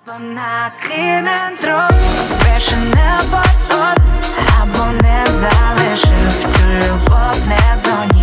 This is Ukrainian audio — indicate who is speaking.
Speaker 1: Вона кине трохи, більше не подзвон, або не залишив цю любов не в зоні.